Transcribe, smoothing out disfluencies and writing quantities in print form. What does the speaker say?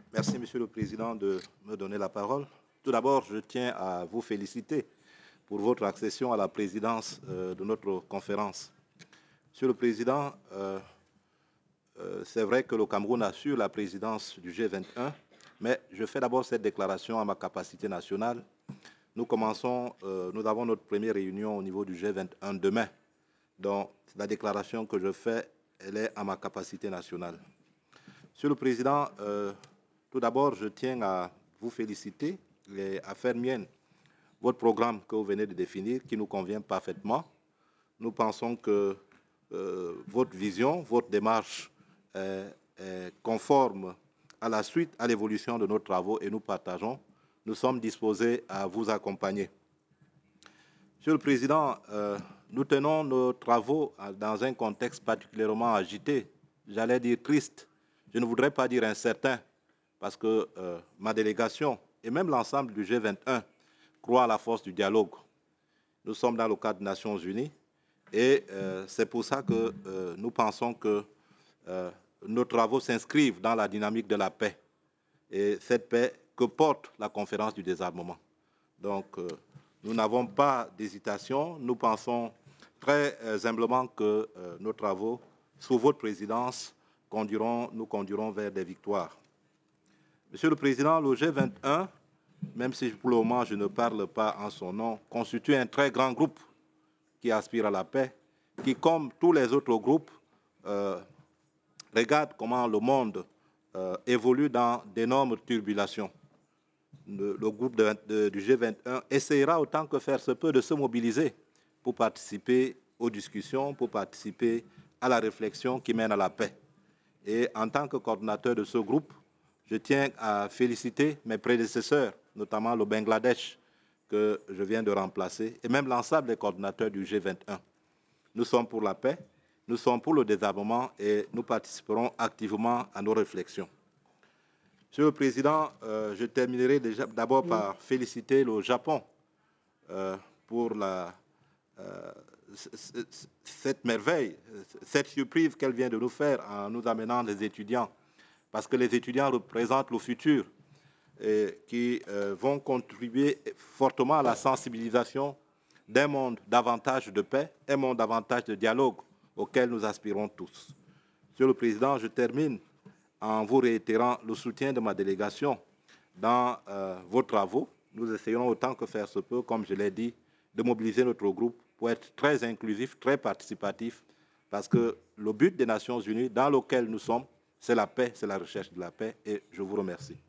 Merci, Monsieur le Président, de me donner la parole. Tout d'abord, je tiens à vous féliciter pour votre accession à la présidence de notre conférence. Monsieur le Président, c'est vrai que le Cameroun assure la présidence du G21, mais je fais d'abord cette déclaration à ma capacité nationale. Nous avons notre première réunion au niveau du G21 demain. Donc, la déclaration que je fais, elle est à ma capacité nationale. Monsieur le Président, tout d'abord, je tiens à vous féliciter et à faire mienne votre programme que vous venez de définir, qui nous convient parfaitement. Nous pensons que votre vision, votre démarche est conforme à la suite, à l'évolution de nos travaux et nous partageons. Nous sommes disposés à vous accompagner. Monsieur le Président, nous tenons nos travaux dans un contexte particulièrement agité, j'allais dire triste. Je ne voudrais pas dire incertain, parce que ma délégation et même l'ensemble du G21 croient à la force du dialogue. Nous sommes dans le cadre des Nations Unies et c'est pour ça que nous pensons que nos travaux s'inscrivent dans la dynamique de la paix et cette paix que porte la conférence du désarmement. Donc, nous n'avons pas d'hésitation. Nous pensons très humblement que nos travaux, sous votre présidence, nous conduiront vers des victoires. Monsieur le Président, le G21, même si pour le moment je ne parle pas en son nom, constitue un très grand groupe qui aspire à la paix, qui, comme tous les autres groupes, regarde comment le monde évolue dans d'énormes turbulations. Le groupe du G21 essaiera autant que faire se peut de se mobiliser pour participer aux discussions, pour participer à la réflexion qui mène à la paix. Et en tant que coordinateur de ce groupe, je tiens à féliciter mes prédécesseurs, notamment le Bangladesh que je viens de remplacer, et même l'ensemble des coordinateurs du G21. Nous sommes pour la paix, nous sommes pour le désarmement et nous participerons activement à nos réflexions. Monsieur le Président, je terminerai d'abord par féliciter le Japon pour cette merveille, cette surprise qu'elle vient de nous faire en nous amenant des étudiants, parce que les étudiants représentent le futur et qui vont contribuer fortement à la sensibilisation d'un monde davantage de paix, un monde davantage de dialogue auquel nous aspirons tous. Monsieur le Président, je termine en vous réitérant le soutien de ma délégation dans vos travaux. Nous essayons autant que faire se peut, comme je l'ai dit, de mobiliser notre groupe pour être très inclusif, très participatif, parce que le but des Nations Unies dans lequel nous sommes, c'est la paix, c'est la recherche de la paix, et je vous remercie.